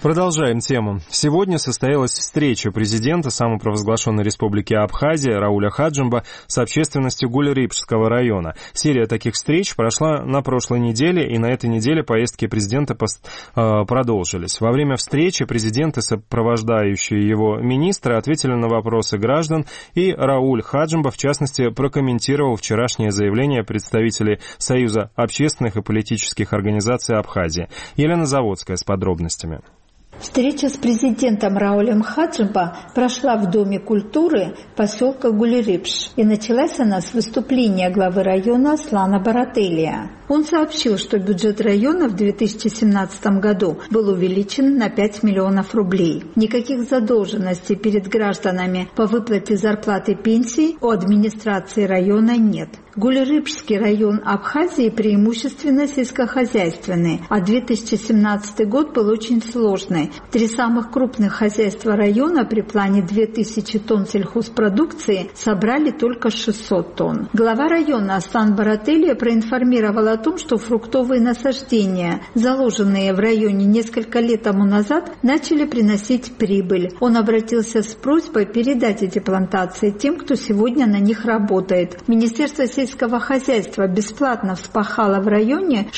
Продолжаем тему. Сегодня состоялась встреча президента самопровозглашенной республики Абхазия Рауля Хаджимба с общественностью Гуль-Рипшского района. Серия таких встреч прошла на прошлой неделе, и на этой неделе поездки президента продолжились. Во время встречи президент и сопровождающие его министры ответили на вопросы граждан, и Рауль Хаджимба, в частности, прокомментировал вчерашнее заявление представителей Союза общественных и политических организаций Абхазии. Елена Заводская с подробностями. Встреча с президентом Раулем Хаджимба прошла в Доме культуры поселка Гуль-Рипш, и началась она с выступления главы района Аслана Барателия. Он сообщил, что бюджет района в 2017 году был увеличен на 5 миллионов рублей. Никаких задолженностей перед гражданами по выплате зарплат и пенсий у администрации района нет. Гуль-Рипшский район Абхазии преимущественно сельскохозяйственный, а 2017 год был очень сложный. 3 самых крупных хозяйства района при плане 2000 тонн сельхозпродукции собрали только 600 тонн. Глава района Аслан Барателия проинформировал о том, что фруктовые насаждения, заложенные в районе несколько лет тому назад, начали приносить прибыль. Он обратился с просьбой передать эти плантации тем, кто сегодня на них работает. Министерство сельского хозяйства бесплатно вспахало в районе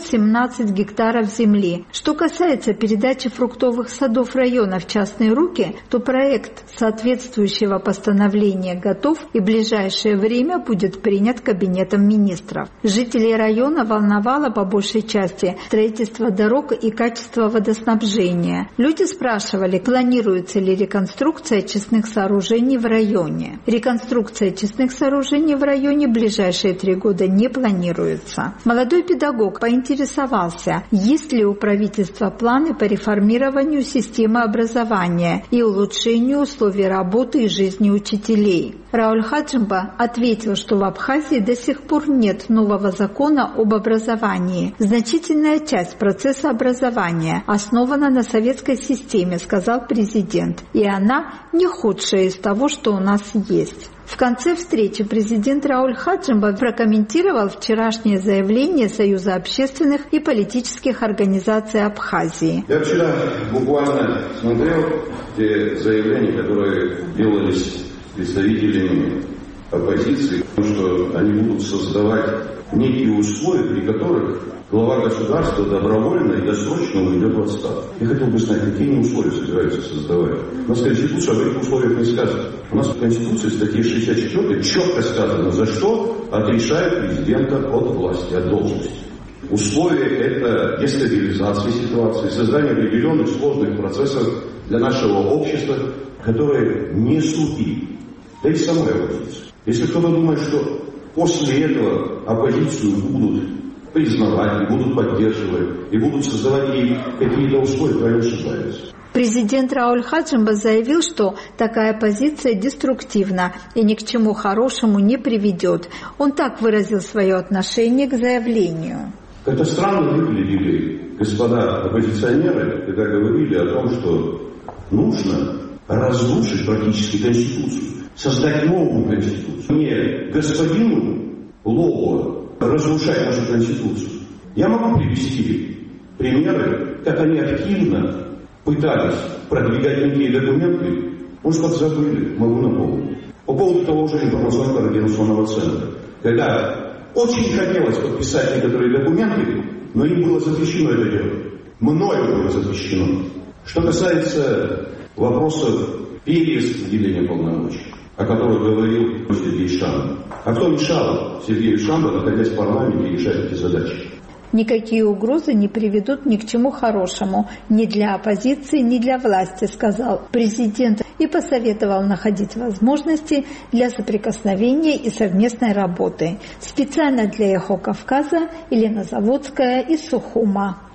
617 гектаров земли. Что касается передачи фруктовых садов района в частные руки, то проект соответствующего постановления готов и в ближайшее время будет принят Кабинетом министров. Жителей района волновало по большей части строительство дорог и качество водоснабжения. Люди спрашивали, планируется ли реконструкция очистных сооружений в районе. Реконструкция очистных сооружений в районе в ближайшие 3 года не планируется. Молодой педагог поинтересовался, есть ли у правительства планы по реформированию системы образования и улучшению условий работы и жизни учителей. Рауль Хаджимба ответил, что в Абхазии до сих пор нет нового закона об образовании. Значительная часть процесса образования основана на советской системе, сказал президент, и она не худшая из того, что у нас есть. В конце встречи президент Рауль Хаджимба прокомментировал вчерашнее заявление Союза общественных и политических организаций Абхазии. Я вчера буквально смотрел те заявления, которые делались представителями оппозиции, что они будут создавать некие условия, при которых глава государства добровольно и досрочно уйдет в отставку. Я хотел бы знать, какие они условия собираются создавать. У нас Конституция об этих условиях не сказано. У нас в Конституции в статье 64 четко сказано, за что отрешает президента от власти, от должности. Условия – это дестабилизация ситуации, создание определенных сложных процессов для нашего общества, которые не ступили. Да и самой оппозиции. Если кто-то думает, что после этого оппозицию будут признавать, и будут поддерживать, и будут создавать ей какие-то условия, то они ошибаются. Президент Рауль Хаджимба заявил, что такая позиция деструктивна и ни к чему хорошему не приведет. Он так выразил свое отношение к заявлению. Как-то странно выглядели господа оппозиционеры, когда говорили о том, что нужно разрушить практически Конституцию, создать новую Конституцию. Не господину Лобу разрушать нашу Конституцию. Я могу привести примеры, как они активно пытались продвигать некие документы, может, подзабыли, могу напомнить. По поводу того же информационно-координационного центра. Когда очень хотелось подписать некоторые документы, но им было запрещено это делать. Мною было запрещено. Что касается вопросов перераспределения полномочий, о которых говорил Сергей Шандер. А кто мешал Сергею Шандеру, находясь в парламенте, решать эти задачи? Никакие угрозы не приведут ни к чему хорошему ни для оппозиции, ни для власти, сказал президент, и посоветовал находить возможности для соприкосновения и совместной работы. Специально для Эхо Кавказа Елена Заводская из Сухума.